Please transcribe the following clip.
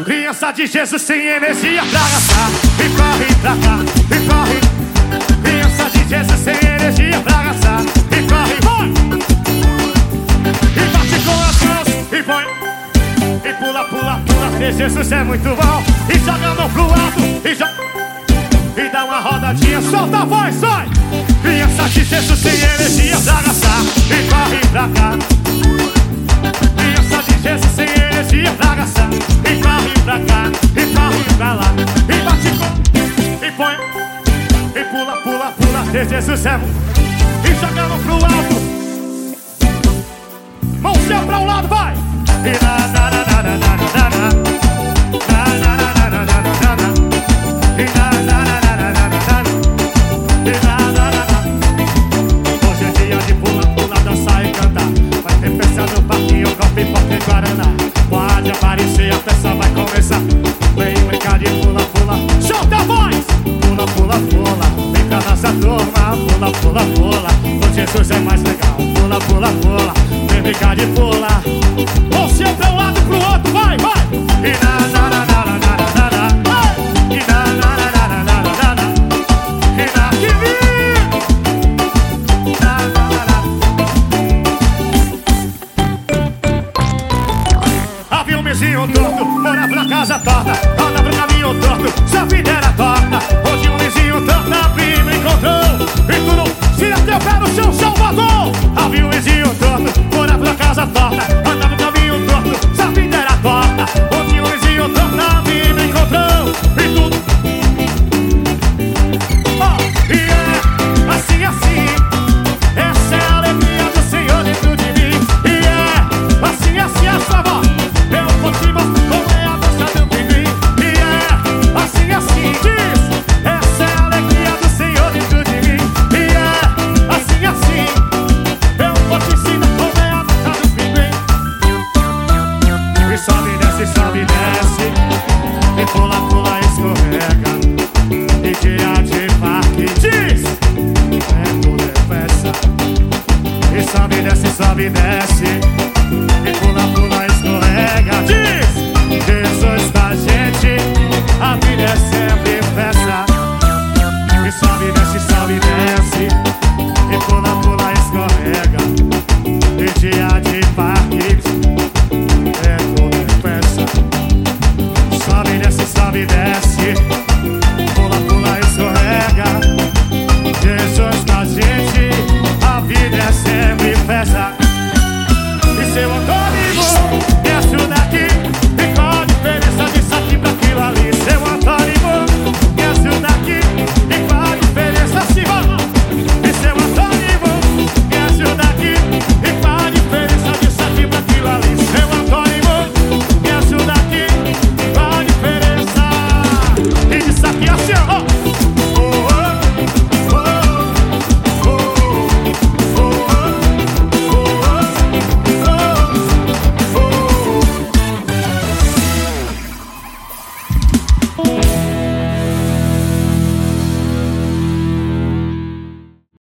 Criança de Jesus sem energia pra gastar. E corre pra cá, e corre. Criança de Jesus sem energia pra gastar. E corre, vai! E bate com as mãos, e põe. E pula, pula, pula, porque Jesus é muito bom. E joga a mão pro alto, e joga. E dá uma rodadinha, solta a voz, sai! Criança de Jesus sem energia pra gastar. E corre pra cá. Criança de Jesus sem energia pra gastar. E corre pra cá, e corre pra lá. E bate com, e põe. E pula, pula, pula, que Jesus é. E joga a mão pro alto. Mãozinha pra um lado, vai! E na na na na na na na na. Na na na na na na na. E na na na na na na na. E na na na na. Hoje é dia de pula, pula, dançar e cantar. Vai ter festa no parquinho com pipoca e guaraná. Pode aparecer, a festa vai começar. Vem brincar de pula, pula. Solta a voz! Pula, pula, pula. Vem pra nossa turma. Pula, pula, pula. O Jesus é mais legal. Pula, pula, pula. Vem brincar de pula. Você pra um lado, pro outro, vai, vai! E na na na na na na na na. E na na na na na na na na. E na que vem! Na na na na. Havia um vizinho torto, morava na casa torta. Andava no caminho torto, sua vida era torta. Hoje um vizinho torto a prima encontrou. E tu não se até pé no seu Salvador. Havia um vizinho torto, morava na casa torta. Andava no caminho torto, sua vida era torta. Hoje um vizinho torto a prima encontrou. E tudo. Oh, e é assim, assim. Essa é a alegria do Senhor dentro de mim. E é assim, assim, a sua voz. Eu vou te mostrar como é a dança do pinguim. E é assim, assim, diz. Essa é a alegria do Senhor dentro de mim. E é assim, assim. Eu vou te ensinar como é a dança do pinguim. E sobe, desce, sobe, desce. E pula, pula, escorrega. E dia de parque, diz. É tudo é festa. E sobe, desce, sobe, desce. E